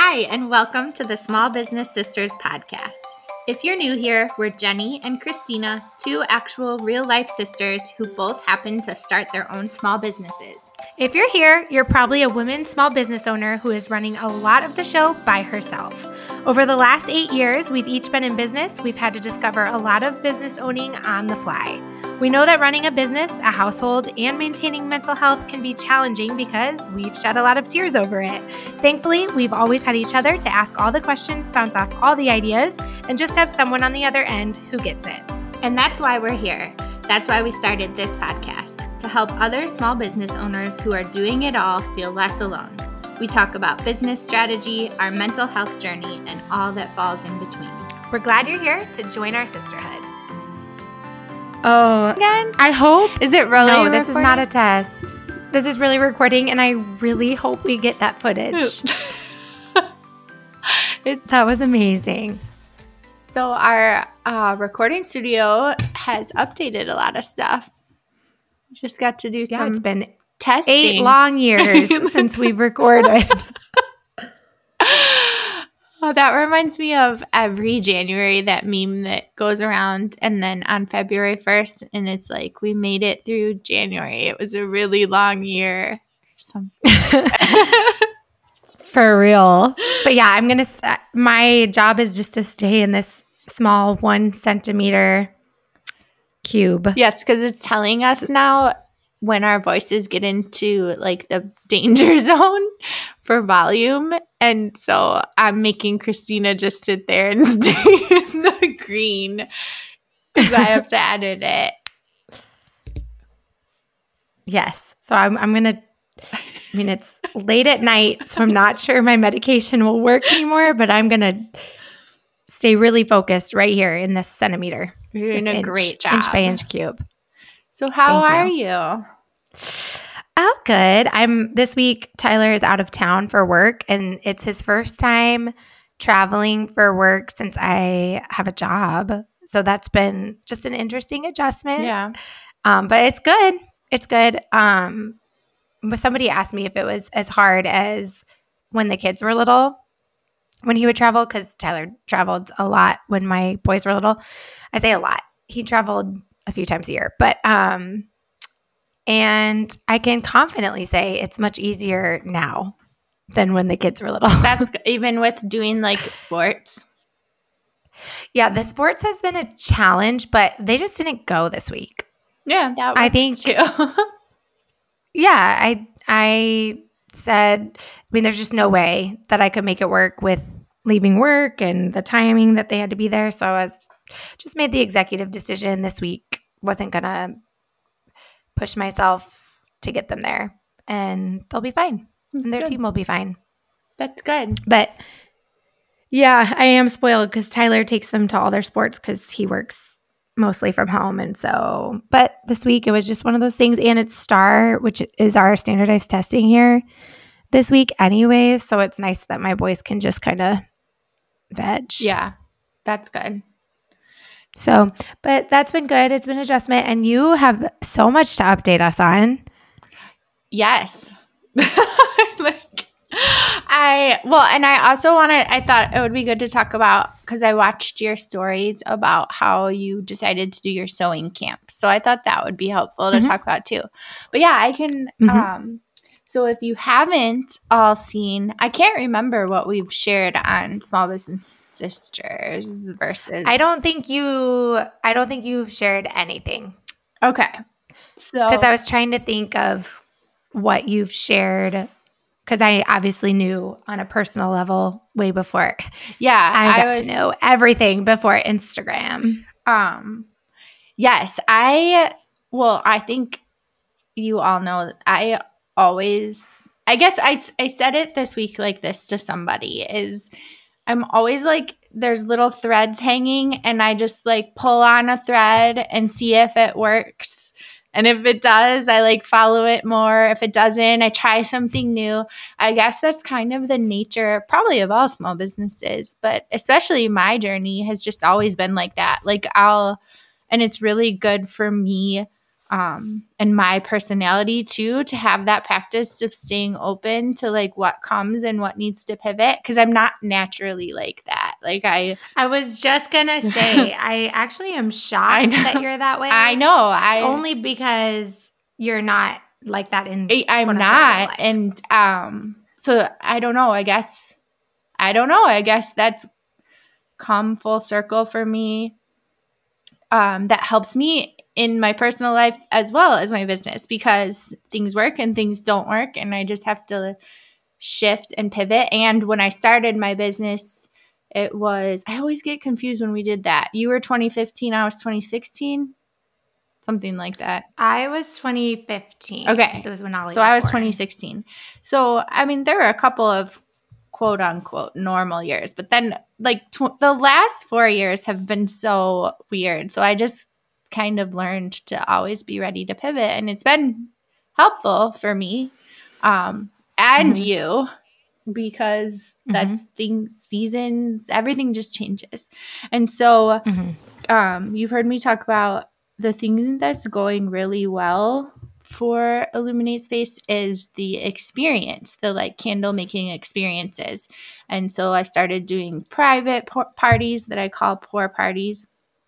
Hi, and welcome to the Small Business Sisters podcast. If you're new here, we're Jenny and Christina, two actual real-life sisters who both happen to start their own small businesses. If you're here, you're probably a woman small business owner who is running a lot of the show by herself. Over the last 8 years, we've each been in business. We've had to discover a lot of business owning on the fly. We know that running a business, a household, and maintaining mental health can be challenging because we've shed a lot of tears over it. Thankfully, we've always had each other to ask all the questions, bounce off all the ideas, and just have someone on the other end who gets it. And that's why we're here. That's why we started this podcast, to help other small business owners who are doing it all feel less alone. We talk about business strategy, our mental health journey, and all that falls in between. We're glad you're here to join our sisterhood. Oh, again? I hope. Is it really No, recording? this is not a test. This is really recording, and I really hope we get that footage. That was amazing. So our recording studio has updated a lot of stuff. Just got to do some It's been testing. 8 long years since we've recorded. Oh, that reminds me of every January, that meme that goes around, and then on February 1st, and it's like, we made it through January. It was a really long year. Or something. For real. But yeah, my job is just to stay in this small 1 centimeter cube. Yes, because it's telling us now when our voices get into like the danger zone for volume. And so I'm making Christina just sit there and stay in the green because I have to edit it. Yes. So I'm going to, it's late at night, so I'm not sure my medication will work anymore, but I'm going to stay really focused right here in this centimeter. You're doing a great job. Inch by inch cube. So how are you? Oh, good. This week, Tyler is out of town for work, and it's his first time traveling for work since I have a job. So that's been just an interesting adjustment. Yeah. But it's good. It's good. Somebody asked me if it was as hard as when the kids were little, when he would travel, because Tyler traveled a lot when my boys were little. I say a lot. He traveled a few times a year, but and I can confidently say it's much easier now than when the kids were little. That's even with doing like sports. Yeah, the sports has been a challenge, but they just didn't go this week. Yeah, that works I think too. Yeah, I said, there's just no way that I could make it work with leaving work and the timing that they had to be there. So I just made the executive decision this week. Wasn't going to push myself to get them there, and they'll be fine. And their team will be fine. That's good. But yeah, I am spoiled because Tyler takes them to all their sports because he works mostly from home. And so, but this week it was just one of those things, and it's STAR, which is our standardized testing here this week anyways. So it's nice that my boys can just kind of veg. Yeah, that's good. So, but that's been good. It's been an adjustment, and you have so much to update us on. Yes. I thought it would be good to talk about, because I watched your stories about how you decided to do your sewing camp. So I thought that would be helpful to talk about too. But yeah, I can, so if you haven't all seen, I can't remember what we've shared on Small Business Sisters versus. I don't think you've shared anything. Okay. So. Because I was trying to think of what you've shared, because I obviously knew on a personal level way before. Yeah. I got to know everything before Instagram. Yes. I think you all know that I guess I said it this week like this to somebody, is I'm always like, there's little threads hanging, and I just like pull on a thread and see if it works. And if it does, I like follow it more. If it doesn't, I try something new. I guess that's kind of the nature probably of all small businesses, but especially my journey has just always been like that. Like and it's really good for me and my personality too, to have that practice of staying open to like what comes and what needs to pivot, because I'm not naturally like that. Like I was just gonna say, I actually am shocked that you're that way. I know. Only because you're not like that in I'm not. And so I don't know. I guess that's come full circle for me. That helps me in my personal life as well as my business, because things work and things don't work, and I just have to shift and pivot. And when I started my business, I always get confused when we did that. You were 2015, I was 2016, something like that. I was 2015. Okay. So it was when Ollie So I was born. 2016. So, I mean, there were a couple of quote unquote normal years, but then like the last 4 years have been so weird. So I just kind of learned to always be ready to pivot, and it's been helpful for me and you, because that's things, seasons, everything just changes. And so you've heard me talk about the thing that's going really well for Illuminate Space is the experience, the like candle making experiences. And so I started doing private parties that I call pour parties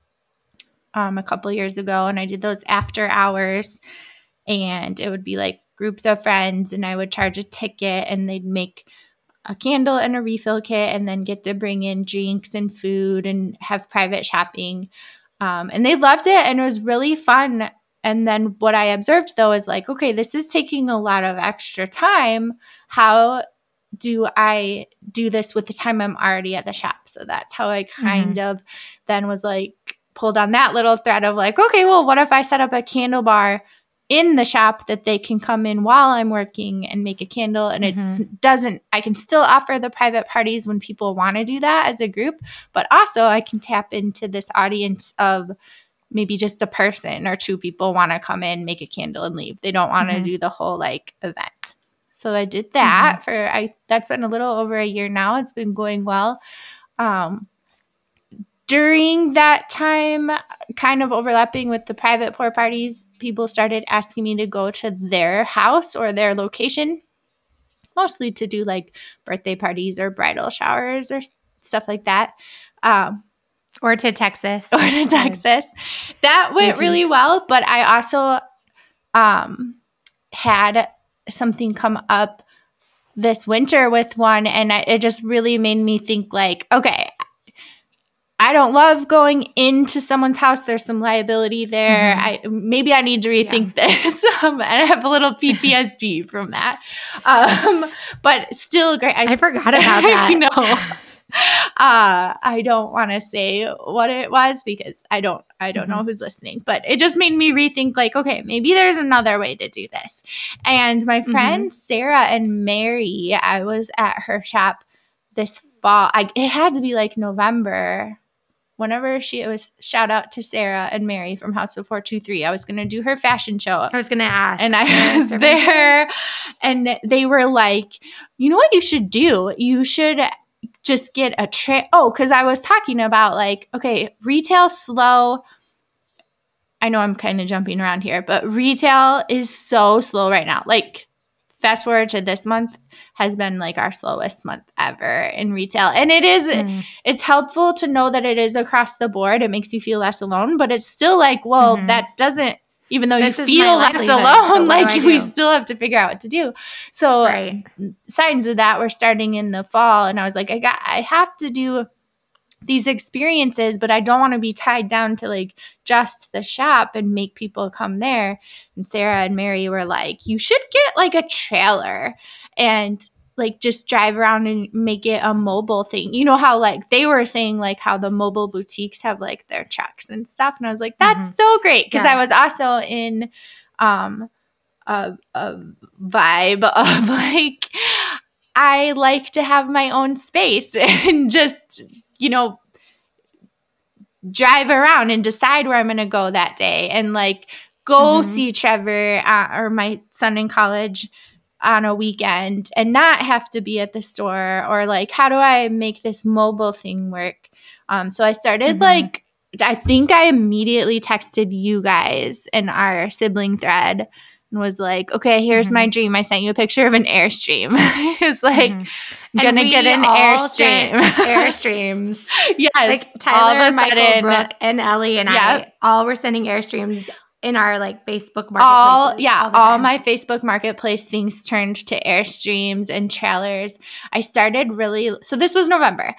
a couple years ago, and I did those after hours, and it would be like groups of friends, and I would charge a ticket, and they'd make a candle and a refill kit, and then get to bring in drinks and food and have private shopping. And they loved it, and it was really fun. And then what I observed though is like, okay, this is taking a lot of extra time. How do I do this with the time I'm already at the shop? So that's how I kind of then was like pulled on that little thread of like, okay, well, what if I set up a candle bar in the shop that they can come in while I'm working and make a candle, and I can still offer the private parties when people want to do that as a group, but also I can tap into this audience of maybe just a person or two people want to come in, make a candle and leave. They don't want to do the whole like event. So I did that that's been a little over a year now. It's been going well. During that time, kind of overlapping with the private pour parties, people started asking me to go to their house or their location, mostly to do like birthday parties or bridal showers or stuff like that. Or to Texas. That went really well, but I also had something come up this winter with one, and it just really made me think like, okay, I don't love going into someone's house. There's some liability there. Maybe I need to rethink this. And I have a little PTSD from that. But still great. I forgot about that. I know. I don't want to say what it was because I don't know who's listening, but it just made me rethink like, okay, maybe there's another way to do this. And my friend Sarah and Mary, I was at her shop this fall. It had to be like November. Whenever it was, shout out to Sarah and Mary from House of 423. I was going to do her fashion show. I was going to ask. And I was there, and they were like, you know what you should do? You should just get a tray. Oh, because I was talking about like, okay, retail slow. I know I'm kind of jumping around here, but retail is so slow right now. Like fast forward to this month has been like our slowest month ever in retail. And it is, it's helpful to know that it is across the board. It makes you feel less alone, but it's still like, well, that doesn't, even though this you feel less alone, so like we still have to figure out what to do. So signs of that were starting in the fall. And I was like, I have to do these experiences, but I don't want to be tied down to like just the shop and make people come there. And Sarah and Mary were like, you should get like a trailer and like just drive around and make it a mobile thing. You know how like they were saying like how the mobile boutiques have like their trucks and stuff. And I was like, that's so great. Because I was also in a vibe of like, I like to have my own space and just, you know, drive around and decide where I'm going to go that day and like go see Trevor or my son in college on a weekend and not have to be at the store, or like, how do I make this mobile thing work? So I started like I think I immediately texted you guys in our sibling thread and was like, okay, here's my dream. I sent you a picture of an Airstream. It's like, gonna get an Airstream. Airstreams. Yes. Like Tyler, Michael, Brooke, and Ellie and I all were sending Airstreams in our like Facebook marketplace. All my Facebook marketplace things turned to Airstreams and trailers. I started so this was November.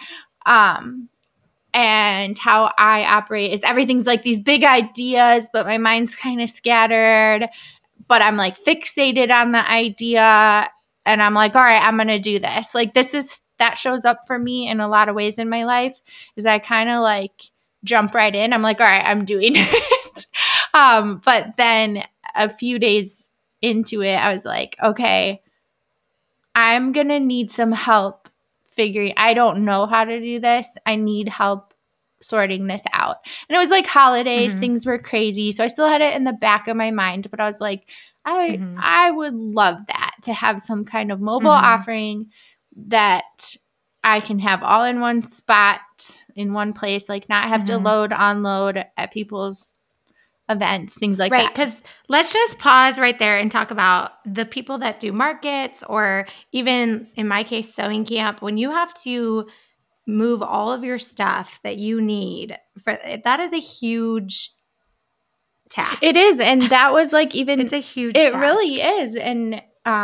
And how I operate is everything's like these big ideas, but my mind's kind of scattered, but I'm like fixated on the idea. And I'm like, all right, I'm going to do this. Like that shows up for me in a lot of ways in my life is I kind of like jump right in. I'm like, all right, I'm doing it. But then a few days into it, I was like, okay, I'm going to need some help I don't know how to do this. I need help sorting this out. And it was like holidays, things were crazy. So I still had it in the back of my mind, but I was like, I would love that to have some kind of mobile offering that I can have all in one spot, in one place, like not have to unload at people's events, things like that. Right, because let's just pause right there and talk about the people that do markets or even, in my case, sewing camp. When you have to move all of your stuff that you need, that is a huge task. It is, and that was like it's a huge task. It really is, and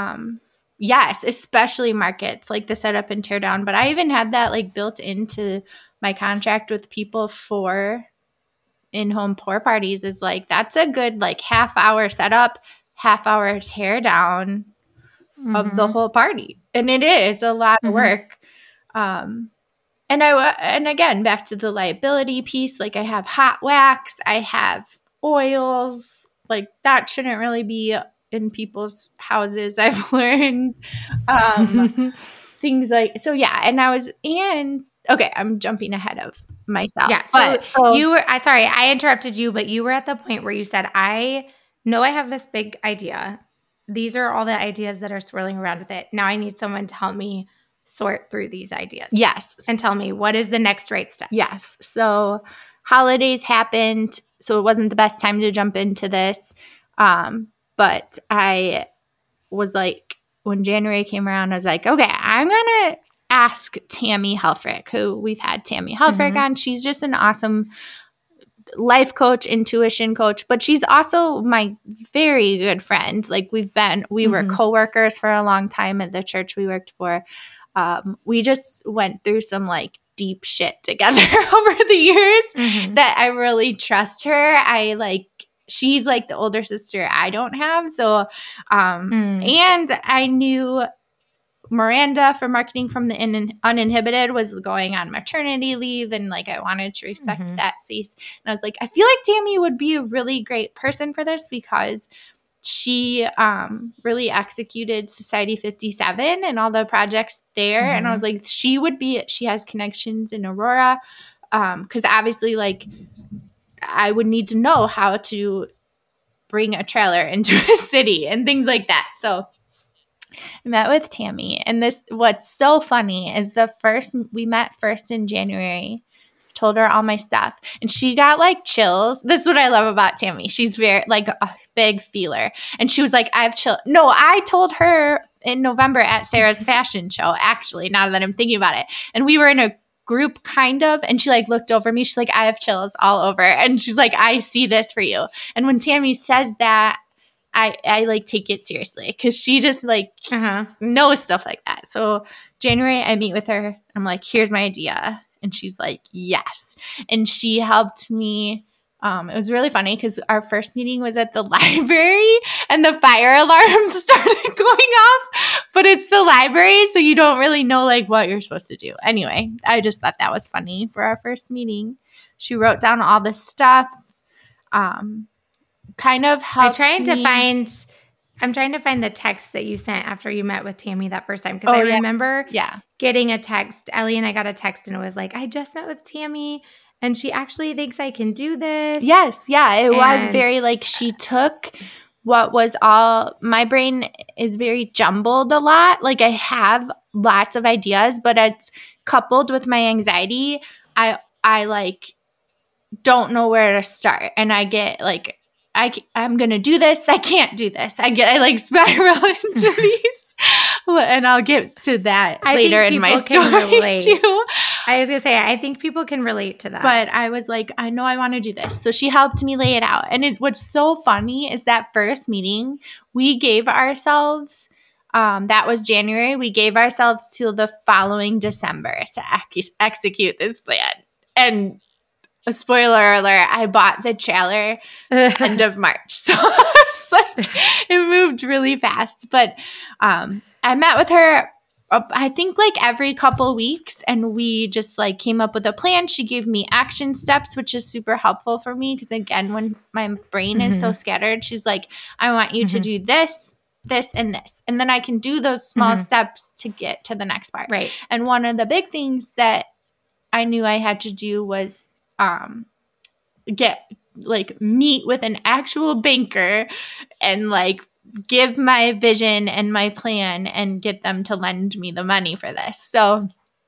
yes, especially markets, like the setup and tear down. But I even had that like built into my contract with people for in-home pour parties is like that's a good like half-hour setup, half-hour tear down of the whole party, and it's a lot of work. And again, back to the liability piece, like I have hot wax, I have oils, like that shouldn't really be in people's houses. I've learned things like so. Yeah, okay, I'm jumping ahead of myself. Yeah, but so you were. Sorry, I interrupted you, but you were at the point where you said, "I know I have this big idea. These are all the ideas that are swirling around with it. Now I need someone to help me sort through these ideas." Yes, and tell me what is the next right step. Yes. So holidays happened, so it wasn't the best time to jump into this. But I was like, when January came around, I was like, okay, I'm gonna ask Tammy Helfrich, who we've had Tammy Helfrich on. She's just an awesome life coach, intuition coach, but she's also my very good friend. Like we were coworkers for a long time at the church we worked for. We just went through some like deep shit together over the years that I really trust her. She's like the older sister I don't have. So, and I knew Miranda from Marketing from the Uninhibited was going on maternity leave, and like I wanted to respect that space. And I was like, I feel like Tammy would be a really great person for this because she really executed Society 57 and all the projects there. And I was like, she has connections in Aurora because obviously like I would need to know how to bring a trailer into a city and things like that. So I met with Tammy, and what's so funny is we met first in January, told her all my stuff, and she got like chills. This is what I love about Tammy. She's very like a big feeler, and she was like, I have chills. No, I told her in November at Sarah's fashion show, actually, now that I'm thinking about it, and we were in a group kind of, and she like looked over me. She's like, I have chills all over, and she's like, I see this for you. And when Tammy says that, I like take it seriously because she just like knows stuff like that. So January, I meet with her. I'm like, here's my idea. And she's like, yes. And she helped me. It was really funny because our first meeting was at the library and the fire alarm started going off, but it's the library. So you don't really know like what you're supposed to do. Anyway, I just thought that was funny for our first meeting. She wrote down all the stuff. Kind of helped I'm trying to find the text that you sent after you met with Tammy that first time. Because I remember getting a text. Ellie and I got a text and it was like, I just met with Tammy and she actually thinks I can do this. Yes. Yeah. It was very like she took what was all – my brain is very jumbled a lot. Like I have lots of ideas, but it's coupled with my anxiety. I like – don't know where to start. And I get like, I'm going to do this. I can't do this. I like spiral into these. And I'll get to that later in my story too. I was going to say, I think people can relate to that. But I was like, I know I want to do this. So she helped me lay it out. And what's so funny is that first meeting, we gave ourselves, that was January, we gave ourselves till the following December to execute this plan. And a spoiler alert, I bought the trailer end of March. So it's like, it moved really fast. But I met with her, I think like every couple weeks, and we just like came up with a plan. She gave me action steps, which is super helpful for me because again, when my brain is so scattered, she's like, I want you to do this, this, and this. And then I can do those small steps to get to the next part. Right. And one of the big things that I knew I had to do was meet with an actual banker and like give my vision and my plan and get them to lend me the money for this. So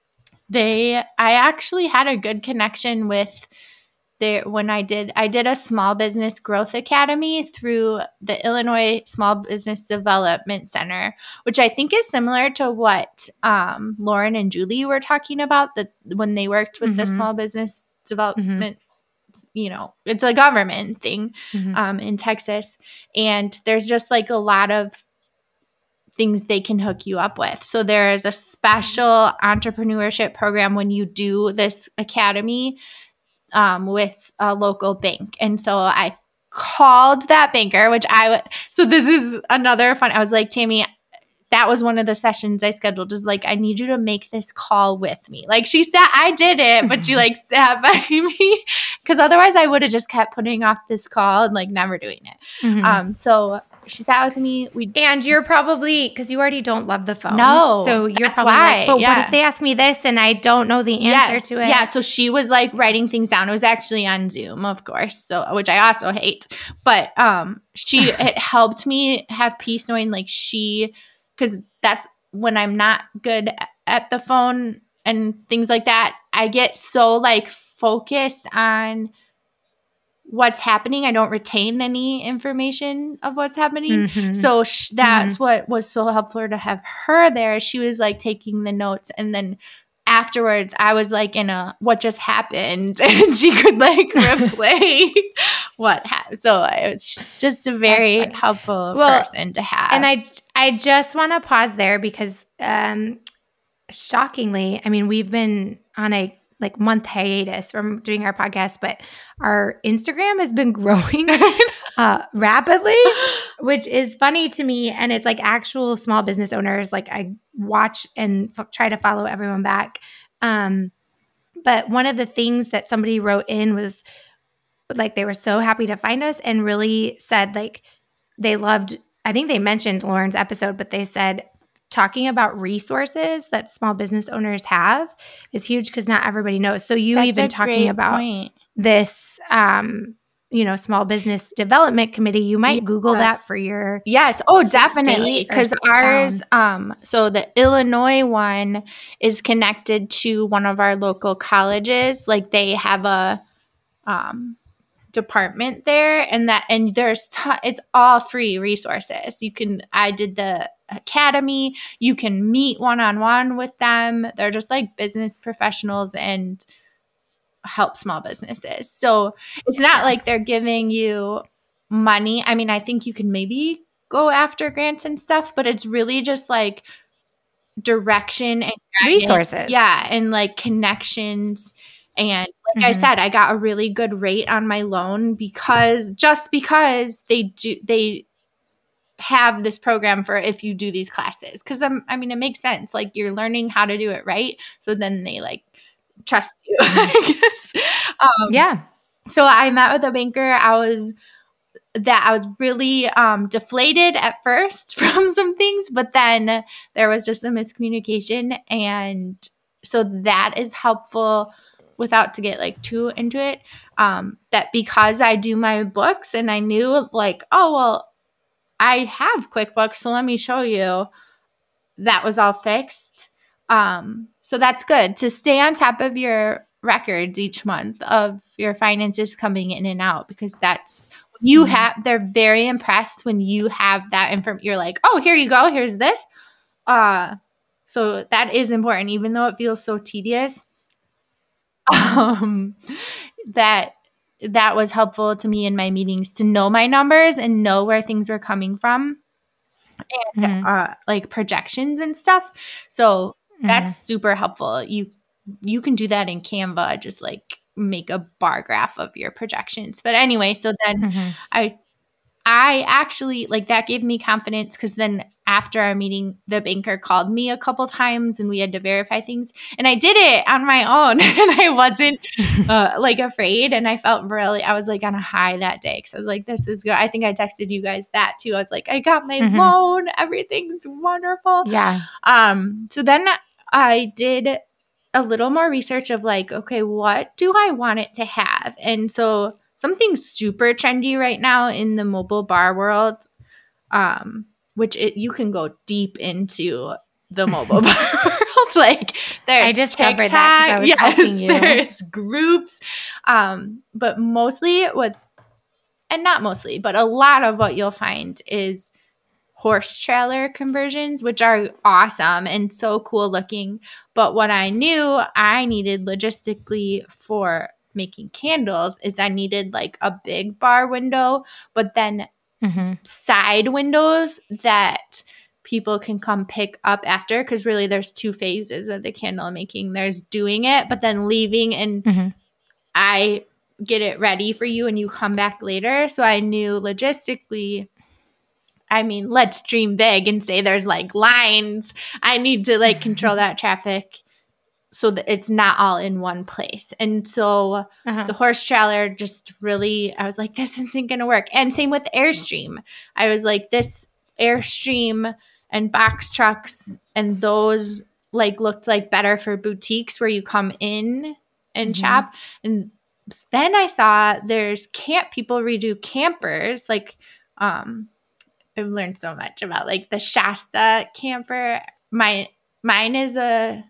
I actually had a good connection with when I did a small business growth academy through the Illinois Small Business Development Center, which I think is similar to what Lauren and Julie were talking about, that when they worked with the small business development, it's a government thing in Texas. And there's just like a lot of things they can hook you up with. So there is a special entrepreneurship program when you do this academy with a local bank. And so I called that banker, so this is another fun. I was like, Tammy, that was one of the sessions I scheduled, is like, I need you to make this call with me. Like she said, I did it, but she like sat by me because otherwise I would have just kept putting off this call and like never doing it. So she sat with me. And you're probably, because you already don't love the phone. No. So you're probably like, but what if they ask me this and I don't know the answer to it? Yeah. So she was like writing things down. It was actually on Zoom, of course. So, which I also hate. But it helped me have peace knowing like because that's when I'm not good at the phone and things like that. I get so like focused on what's happening. I don't retain any information of what's happening. So that's what was so helpful to have her there. She was like taking the notes, and then afterwards I was like in a what just happened, and she could like replay what happened. So it was just a very helpful person to have. And I just want to pause there because shockingly, I mean, we've been on a like month hiatus from doing our podcast, but our Instagram has been growing rapidly, which is funny to me. And it's like actual small business owners. Like I watch and try to follow everyone back. But one of the things that somebody wrote in was like, they were so happy to find us and really said like they loved, I think they mentioned Lauren's episode, but they said talking about resources that small business owners have is huge because not everybody knows. So you even talking about this, small business development committee, you might Google that for your definitely, because ours, so the Illinois one is connected to one of our local colleges. Like they have a department there, and there's it's all free resources. I did the academy. You can meet one-on-one with them. They're just like business professionals and help small businesses. So it's not like they're giving you money. I mean, I think you can maybe go after grants and stuff, but it's really just like direction and resources. Yeah, and like connections. And like I said, I got a really good rate on my loan because they have this program for if you do these classes. Because it makes sense. Like you're learning how to do it right. So then they like trust you, I guess. So I met with a banker. I was really deflated at first from some things, but then there was just a miscommunication. And so that is helpful without to get like too into it. That because I do my books and I knew like, oh, well, I have QuickBooks, so let me show you. That was all fixed. So that's good to stay on top of your records each month of your finances coming in and out, because that's you have, they're very impressed when you have that information. You're like, oh, here you go. Here's this. So that is important, even though it feels so tedious. That was helpful to me in my meetings, to know my numbers and know where things were coming from, and like projections and stuff. So that's super helpful. You can do that in Canva, just like make a bar graph of your projections. But anyway, so then I actually, like, that gave me confidence, because then after our meeting, the banker called me a couple times and we had to verify things. And I did it on my own and I wasn't like afraid. And I felt I was like on a high that day, because I was like, this is good. I think I texted you guys that too. I was like, I got my loan. Everything's wonderful. Yeah. So then I did a little more research of like, okay, what do I want it to have? And so something super trendy right now in the mobile bar world, which you can go deep into the mobile bar world. Like, there's I discovered TikTok, that 'cause I was helping you. there's groups, but mostly not mostly, but a lot of what you'll find is horse trailer conversions, which are awesome and so cool looking. But what I knew I needed logistically for making candles is I needed like a big bar window, but then side windows that people can come pick up after, because really there's two phases of the candle making. There's doing it, but then leaving, and I get it ready for you and you come back later. So I knew logistically, I mean, let's dream big and say there's like lines. I need to like control that traffic so that it's not all in one place. And so the horse trailer just really, I was like, this isn't going to work. And same with Airstream. I was like, this Airstream and box trucks and those like looked like better for boutiques where you come in and shop. And then I saw there's people redo campers. Like, I've learned so much about like the Shasta camper. Mine is a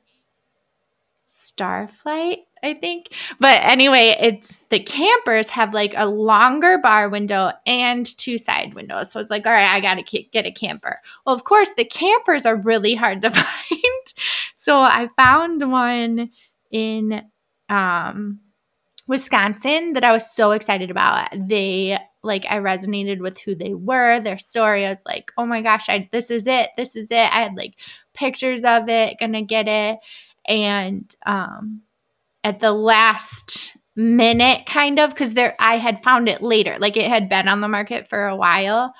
Starflight, I think. But anyway, it's the campers have like a longer bar window and two side windows. So it's like, all right, I got to get a camper. Well, of course, the campers are really hard to find. So I found one in Wisconsin that I was so excited about. I resonated with who they were, their story. I was like, oh my gosh, this is it. This is it. I had like pictures of it, gonna get it. And at the last minute, kind of, because I had found it later. Like, it had been on the market for a while.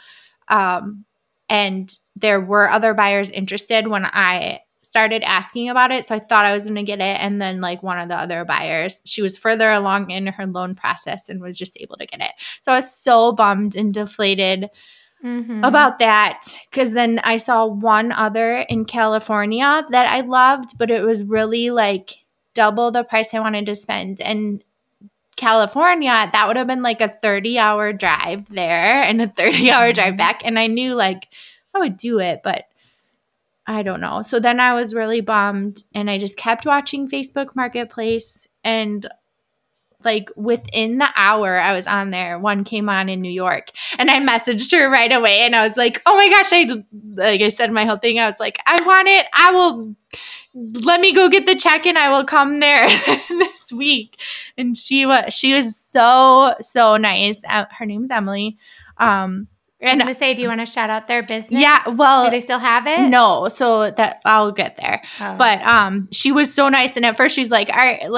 And there were other buyers interested when I started asking about it. So I thought I was going to get it. And then like one of the other buyers, she was further along in her loan process and was just able to get it. So I was so bummed and deflated about that, because then I saw one other in California that I loved, but it was really like double the price I wanted to spend. And California, that would have been like a 30-hour drive there and a 30-hour drive back. And I knew like I would do it, but I don't know. So then I was really bummed, and I just kept watching Facebook Marketplace, and like within the hour I was on there, one came on in New York, and I messaged her right away, and I was like, oh my gosh, I said my whole thing. I was like, I want it. Let me go get the check and I will come there this week. And she was so, so nice. Her name's Emily. I was going to say, do you want to shout out their business? Yeah, well, do they still have it? No, so that I'll get there. Oh. But she was so nice, and at first she's like,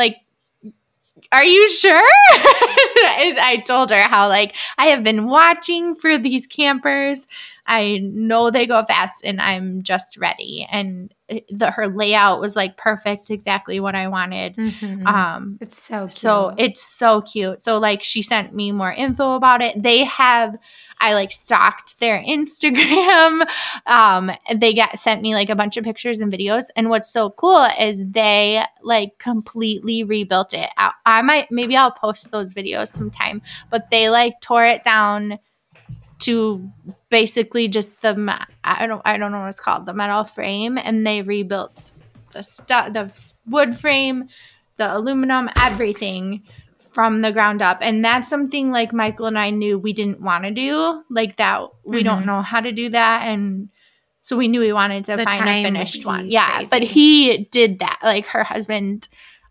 are you sure? I told her how like I have been watching for these campers. I know they go fast, and I'm just ready. And her layout was like perfect, exactly what I wanted. It's so cute. So it's so cute. So like she sent me more info about it. I like stalked their Instagram. They sent me like a bunch of pictures and videos. And what's so cool is they like completely rebuilt it. Maybe I'll post those videos sometime, but they like tore it down to basically just I don't know what it's called, the metal frame, and they rebuilt the wood frame, the aluminum, everything from the ground up. And that's something like Michael and I knew we didn't want to do, like that. We don't know how to do that. And so we knew we wanted to find a finished one. Yeah. Crazy. But he did that. Like her husband,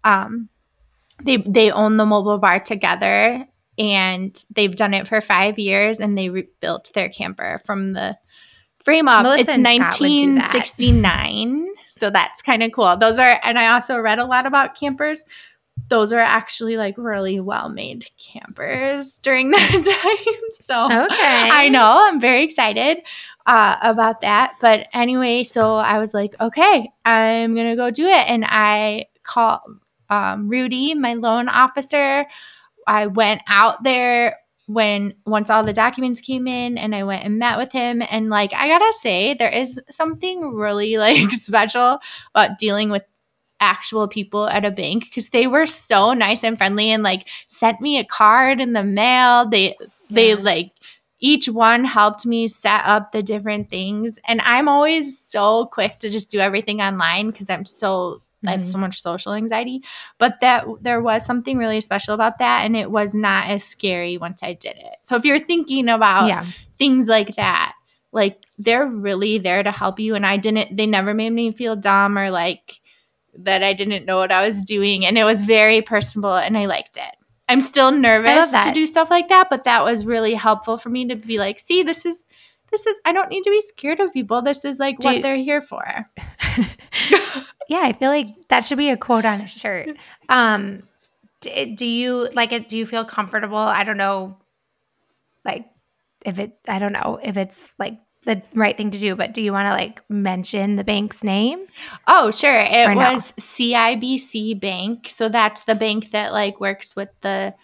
they own the mobile bar together, and they've done it for 5 years, and they rebuilt their camper from the frame up. Melissa It's and Scott would do that. 1969. So that's kind of cool. Those are, and I also read a lot about campers. Those are actually like really well-made campers during that time. So Okay. I know, I'm very excited about that. But anyway, so I was like, okay, I'm going to go do it. And I called Rudy, my loan officer. I went out there once all the documents came in, and I went and met with him. And like, I gotta say, there is something really like special about dealing with actual people at a bank, because they were so nice and friendly and like sent me a card in the mail. They like each one helped me set up the different things. And I'm always so quick to just do everything online because I have so much social anxiety. But that there was something really special about that, and it was not as scary once I did it. So if you're thinking about things like that, like they're really there to help you. And they never made me feel dumb or like that I didn't know what I was doing. And it was very personable, and I liked it. I'm still nervous to do stuff like that, but that was really helpful for me to be like, see, this is I don't need to be scared of people. This is like what they're here for. Yeah, I feel like that should be a quote on a shirt. Do you feel comfortable? I don't know, like if it's like the right thing to do, but do you want to like mention the bank's name? Oh, sure. It was CIBC Bank. So that's the bank that like works with the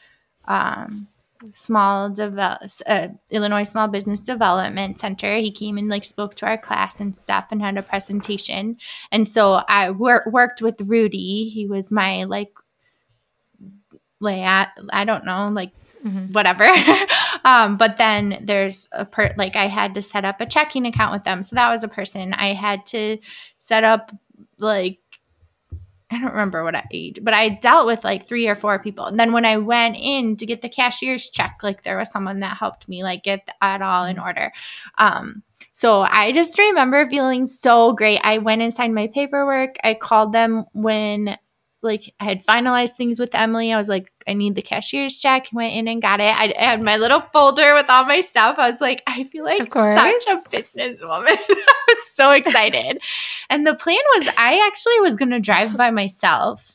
Illinois Small Business Development Center. He came and like spoke to our class and stuff and had a presentation. And so I worked with Rudy. He was my like I don't know, like whatever. But then there's I had to set up a checking account with them. So that was a person. I had to set up like, I don't remember what but I dealt with like 3 or 4 people. And then when I went in to get the cashier's check, like there was someone that helped me like get that all in order. So I just remember feeling so great. I went and signed my paperwork. I called them when like I had finalized things with Emily. I was like, I need the cashier's check. Went in and got it. I had my little folder with all my stuff. I was like, I feel like such a businesswoman. I was so excited. And the plan was I actually was going to drive by myself.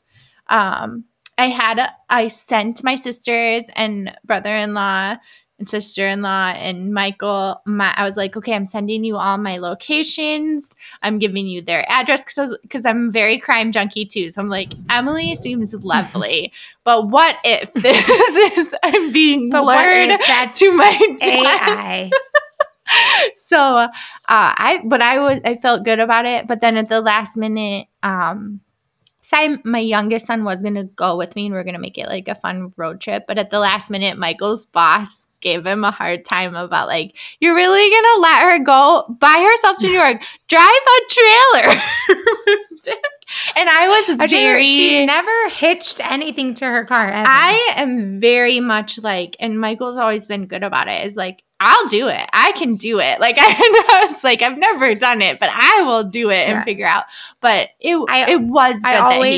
I sent my sisters and brother-in-law and sister-in-law and Michael, I was like, okay, I'm sending you all my locations. I'm giving you their address because I'm very crime junkie too. So I'm like, Emily seems lovely, but what if this is I'm being blurred to my AI? So I felt good about it. But then at the last minute, my youngest son was going to go with me and we're going to make it like a fun road trip. But at the last minute, Michael's boss gave him a hard time about like, you're really going to let her go by herself to New York, drive a trailer. And I was she's never hitched anything to her car ever. I am very much like, and Michael's always been good about it, is like, I'll do it. I can do it. Like I was like, I've never done it, but I will do it and figure out. But it was good.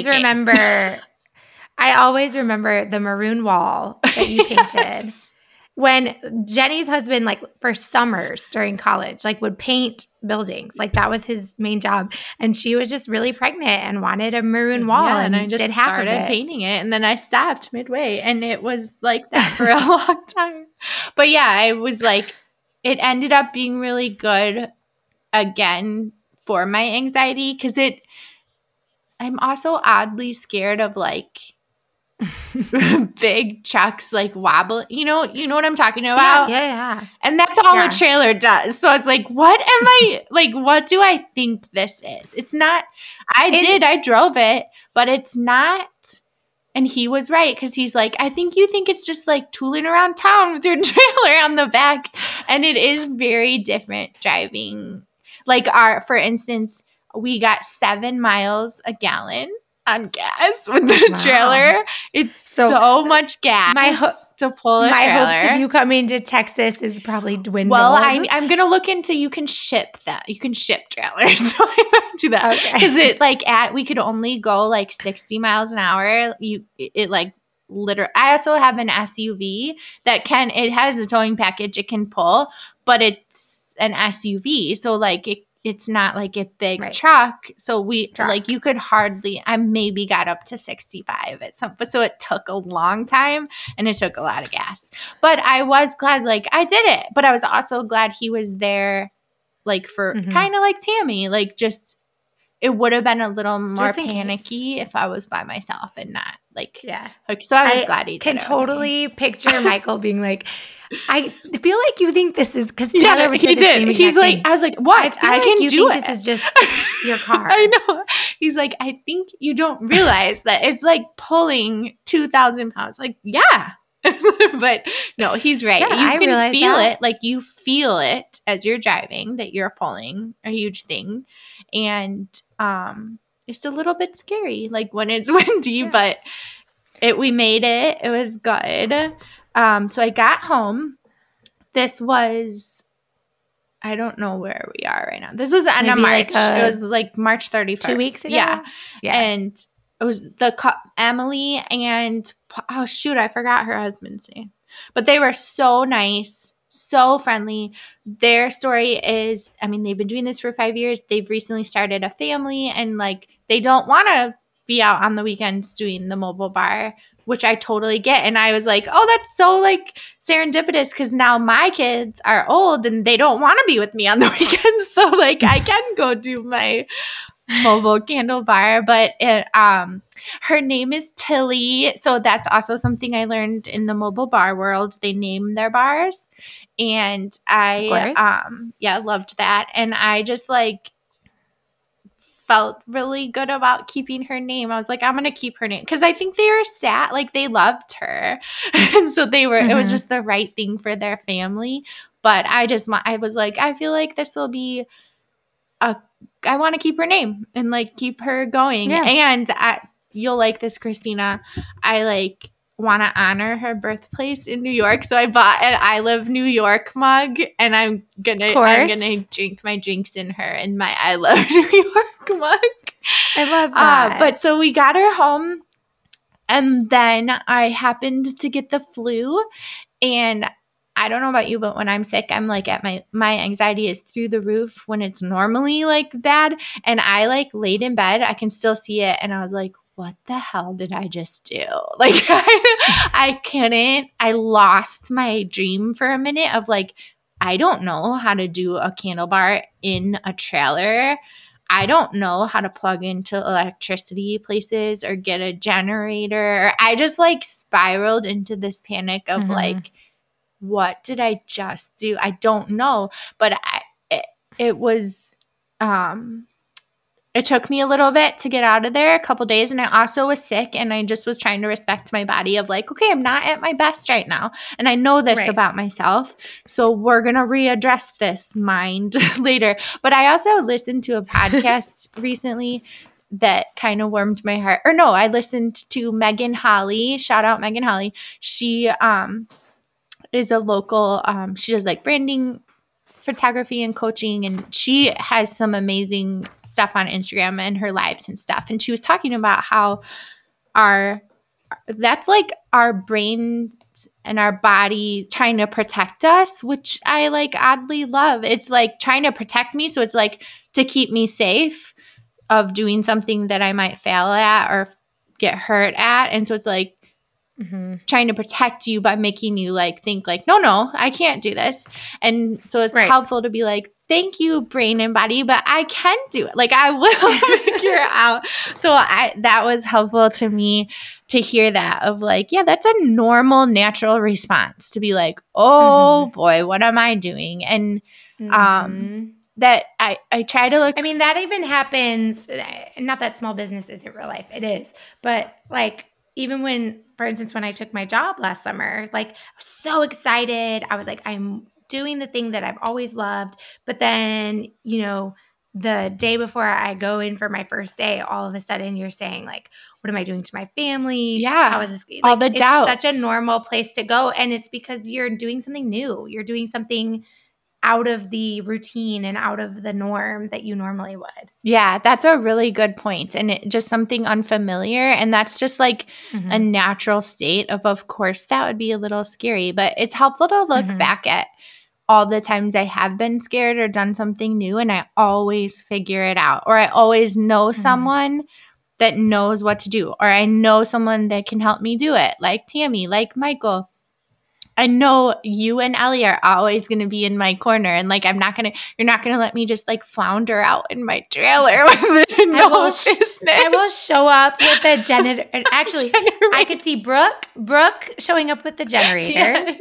I always remember the maroon wall that you painted. Yes. When Jenny's husband, like for summers during college, like would paint buildings. Like that was his main job. And she was just really pregnant and wanted a maroon wall. Yeah, and I just started painting it. And then I stopped midway. And it was like that for a long time. But yeah, I was like, it ended up being really good again for my anxiety. Because I'm also oddly scared of like big trucks like wobble, you know what I'm talking about? Yeah. And that's all a trailer does. So I was like, what do I think this is? It's not, I drove it, but it's not. And he was right, because he's like, I think you think it's just like tooling around town with your trailer on the back. And it is very different driving. Like for instance, we got 7 miles a gallon on gas with the trailer. It's so much gas to pull a trailer. My hopes of you coming to Texas is probably dwindled. Well, I'm going to look into, you can ship that. You can ship trailers. So I might do that. Because we could only go like 60 miles an hour. I also have an SUV it has a towing package it can pull, but it's an SUV. So like it's not like a big truck. So you could hardly, I maybe got up to 65 at some, so it took a long time and it took a lot of gas, but I was glad like I did it, but I was also glad he was there like for kind of like Tammy, like just, it would have been a little more panicky if I was by myself and not like, so I was glad he did can totally picture Michael being like, I feel like you think this is because Tyler would say the same exact He's like, thing. I was like, what? I can you do think it. This is just your car. I know. He's like, I think you don't realize that it's like pulling 2,000 pounds. Like, yeah. But no, he's right. Yeah, you can feel it. Like you feel it as you're driving that you're pulling a huge thing. And it's a little bit scary, like when it's windy, but we made it. It was good. So I got home. This was, I don't know where we are right now. This was the end of March. It was like March 31st. 2 weeks ago? Yeah. And it was Emily and, oh shoot, I forgot her husband's name. But they were so nice, so friendly. Their story is, I mean, they've been doing this for 5 years. They've recently started a family and like they don't want to be out on the weekends doing the mobile bar, which I totally get. And I was like, oh, that's so like serendipitous because now my kids are old and they don't want to be with me on the weekends. So like I can go do my mobile candle bar, but her name is Tilly. So that's also something I learned in the mobile bar world. They name their bars. And I loved that. And I just like felt really good about keeping her name. I was like, I'm going to keep her name because I think they were sad. Like they loved her. And so they were, it was just the right thing for their family. But I was like, I feel like this will be I want to keep her name and like keep her going. Yeah. And you'll like this, Christina. I like want to honor her birthplace in New York. So I bought an I Love New York mug and I'm gonna drink my drinks in my I Love New York mug. I love that. But so we got her home and then I happened to get the flu and I don't know about you, but when I'm sick, I'm like at my anxiety is through the roof when it's normally like bad. And I like laid in bed, I can still see it. And I was like, what the hell did I just do? Like I lost my dream for a minute of like, I don't know how to do a candle bar in a trailer. I don't know how to plug into electricity places or get a generator. I just like spiraled into this panic of like, what did I just do? I don't know. But it was, it took me a little bit to get out of there, a couple days. And I also was sick and I just was trying to respect my body of like, okay, I'm not at my best right now. And I know this about myself. So we're going to readdress this mind later. But I also listened to a podcast recently that kind of warmed my heart. Or no, I listened to Megan Holly. Shout out Megan Holly. She, is a local, she does like branding, photography and coaching, and she has some amazing stuff on Instagram and her lives and stuff. And she was talking about how that's like our brains and our body trying to protect us, which I like oddly love. It's like trying to protect me. So it's like to keep me safe of doing something that I might fail at or get hurt at. And so it's like, trying to protect you by making you like think like, no, I can't do this. And so it's helpful to be like, thank you, brain and body, but I can do it. Like I will figure it out. So that was helpful to me to hear that of like, yeah, that's a normal, natural response to be like, oh boy, what am I doing? And that I try to look. I mean, that even happens, not that small business isn't real life. It is. But like, even when, for instance, when I took my job last summer, like I was so excited. I was like, I'm doing the thing that I've always loved. But then, the day before I go in for my first day, all of a sudden you're saying like, what am I doing to my family? Yeah. How is this? Like, all the it's doubts. such a normal place to go. And it's because you're doing something new. You're doing something out of the routine and out of the norm that you normally would. Yeah, that's a really good point. And just something unfamiliar. And that's just like a natural state of course, that would be a little scary. But it's helpful to look back at all the times I have been scared or done something new, and I always figure it out. Or I always know someone that knows what to do. Or I know someone that can help me do it, like Tammy, like Michael. I know you and Ellie are always going to be in my corner, and like you're not going to let me just like flounder out in my trailer with no business. I will show up with the generator. Actually, I could see Brooke showing up with the generator. Yes.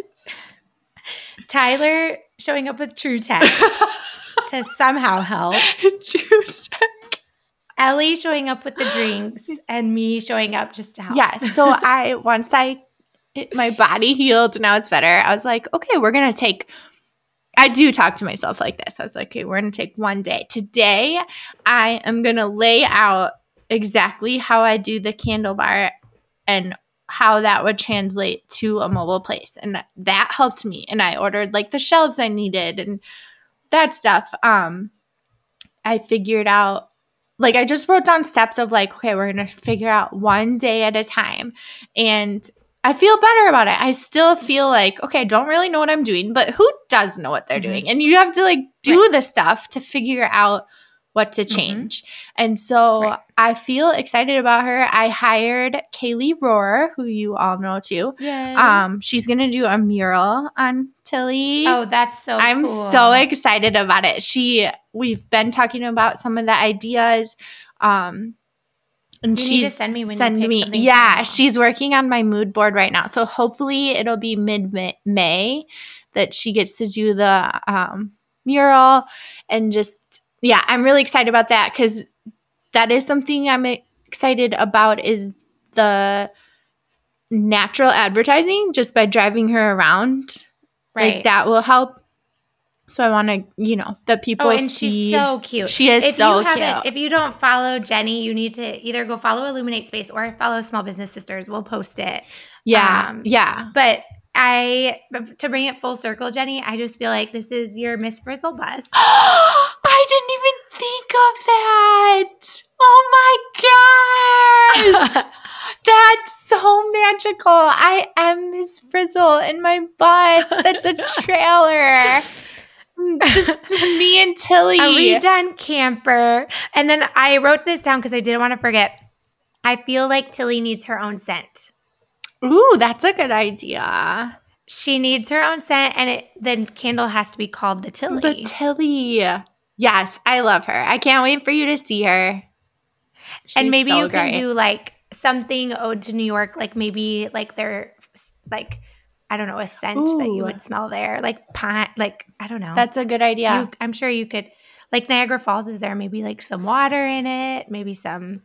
Tyler showing up with True Tech to somehow help. True Tech. Ellie showing up with the drinks, and me showing up just to help. Yes. So once my body healed, now it's better. I was like, okay, I do talk to myself like this. I was like, okay, we're going to take one day. Today, I am going to lay out exactly how I do the candle bar and how that would translate to a mobile place. And that helped me. And I ordered like the shelves I needed and that stuff. I figured out, like, I just wrote down steps of like, okay, we're going to figure out one day at a time. And I feel better about it. I still feel like, okay, I don't really know what I'm doing, but who does know what they're doing? And you have to like do the stuff to figure out what to change. And so I feel excited about her. I hired Kaylee Rohr, who you all know too. Yay. She's going to do a mural on Tilly. Oh, that's so cool. I'm so excited about it. We've been talking about some of the ideas. And you need to send me when you pick something. Yeah, she's working on my mood board right now. So hopefully it'll be mid-May that she gets to do the mural. And just, yeah, I'm really excited about that because that is something I'm excited about is the natural advertising just by driving her around. Right. Like that will help. So I want to, that people see. And she's so cute. She is so cute. If you don't follow Jenny, you need to either go follow Illuminate Space or follow Small Business Sisters. We'll post it. Yeah. Yeah. But to bring it full circle, Jenny, I just feel like this is your Miss Frizzle bus. I didn't even think of that. Oh my gosh. That's so magical. I am Miss Frizzle in my bus. That's a trailer. Just me and Tilly. A redone camper. And then I wrote this down because I didn't want to forget. I feel like Tilly needs her own scent. Ooh, that's a good idea. She needs her own scent, and the candle has to be called the Tilly. The Tilly. Yes, I love her. I can't wait for you to see her. And maybe you can do like something ode to New York, like maybe like their like I don't know, a scent that you would smell there, like pine, like I don't know. That's a good idea. I'm sure you could, like Niagara Falls is there, maybe like some water in it, maybe some.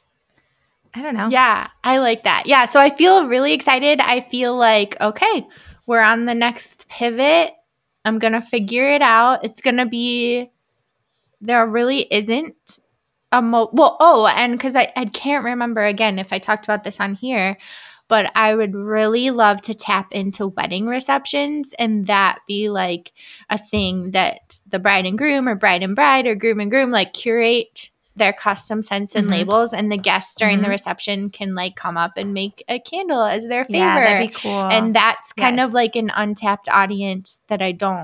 I don't know. Yeah, I like that. Yeah, so I feel really excited. I feel like, okay, we're on the next pivot. I'm going to figure it out. It's going to be, there really isn't and because I can't remember again if I talked about this on here, but I would really love to tap into wedding receptions and that be like a thing that the bride and groom or bride and bride or groom and groom like curate their custom scents and labels, and the guests during the reception can like come up and make a candle as their favor. Yeah, that'd be cool. And that's kind of like an untapped audience that I don't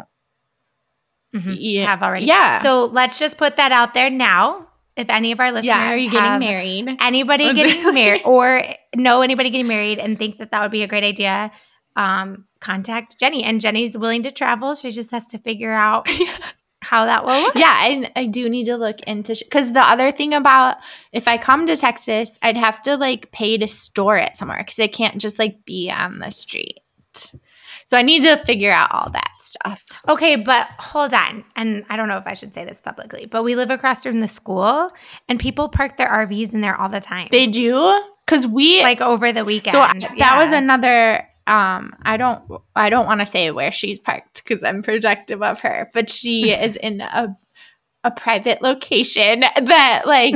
have already. Yeah. So let's just put that out there now. If any of our listeners are you getting married? Anybody getting married or know anybody getting married and think that would be a great idea, contact Jenny. And Jenny's willing to travel. She just has to figure out how that will look. Yeah, I do need to look into because the other thing about if I come to Texas, I'd have to like pay to store it somewhere because it can't just like be on the street. So I need to figure out all that stuff. Okay, but hold on. And I don't know if I should say this publicly, but we live across from the school and people park their RVs in there all the time. They do? Because we like over the weekend. So that was another I don't want to say where she's parked because I'm protective of her, but she is in a private location that like,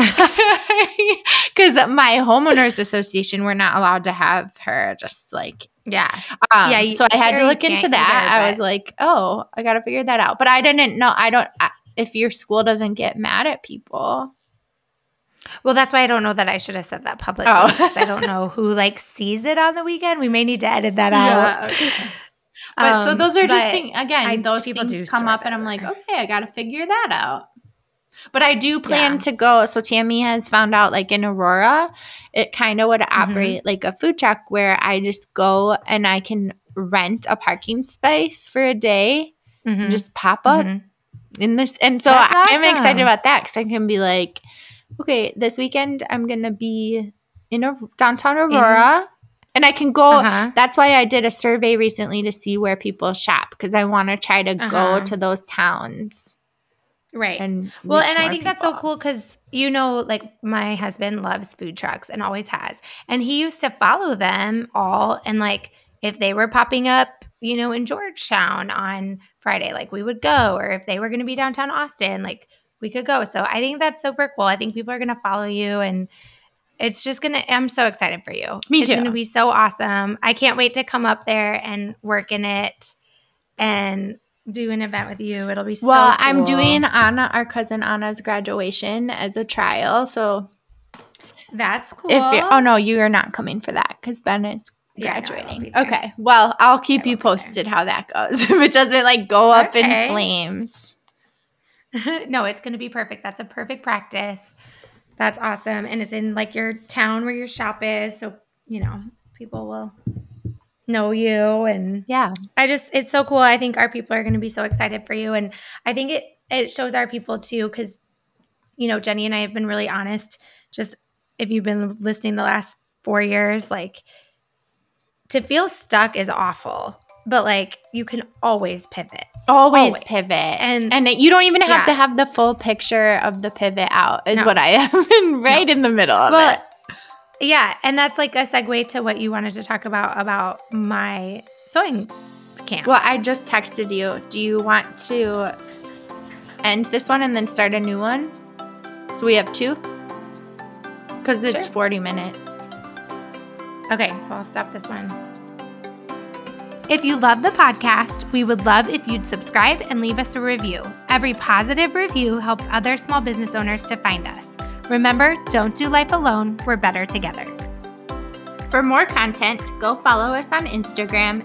because my homeowners association, we're not allowed to have her just like, Yeah. So I had to look into that. Either, I was like, oh, I got to figure that out. But I didn't know. If your school doesn't get mad at people. Well, that's why I don't know that I should have said that publicly. Because I don't know who like sees it on the weekend. We may need to edit that out. Okay. But so those are just things, again, those things come up and I'm like, okay, I got to figure that out. But I do plan to go. So Tammy has found out like in Aurora, it kind of would operate like a food truck where I just go and I can rent a parking space for a day and just pop up in this. And so I'm excited about that because I can be like, okay, this weekend I'm going to be in downtown Aurora. And I can go. That's why I did a survey recently to see where people shop because I want to try to go to those towns. Right. And I think that's so cool because, like my husband loves food trucks and always has. And he used to follow them all. And like if they were popping up, in Georgetown on Friday, like we would go. Or if they were going to be downtown Austin, like we could go. So I think that's super cool. I think people are going to follow you and it's just I'm so excited for you. Me too. It's going to be so awesome. I can't wait to come up there and work in it and do an event with you. It'll be so cool. I'm doing our cousin Anna's graduation as a trial. So that's cool. You are not coming for that because Bennett's graduating. Okay. Well, I'll keep you posted how that goes. If it doesn't like go up in flames. No, it's going to be perfect. That's a perfect practice. That's awesome. And it's in like your town where your shop is. So, people will know you. And it's so cool. I think our people are going to be so excited for you. And I think it shows our people too, because, Jenny and I have been really honest. Just if you've been listening the last 4 years, like to feel stuck is awful, but like you can always pivot. Always pivot. And you don't even have to have the full picture of the pivot out is what I have been in the middle of it. Yeah. And that's like a segue to what you wanted to talk about my sewing camp. Well, I just texted you. Do you want to end this one and then start a new one? So we have 2? Because it's 40 minutes. Okay. So I'll stop this one. If you love the podcast, we would love if you'd subscribe and leave us a review. Every positive review helps other small business owners to find us. Remember, don't do life alone. We're better together. For more content, go follow us on Instagram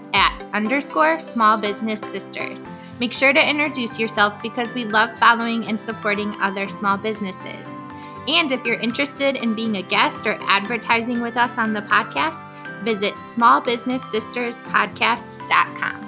@_smallbusinesssisters. Make sure to introduce yourself because we love following and supporting other small businesses. And if you're interested in being a guest or advertising with us on the podcast, visit smallbusinesssisterspodcast.com.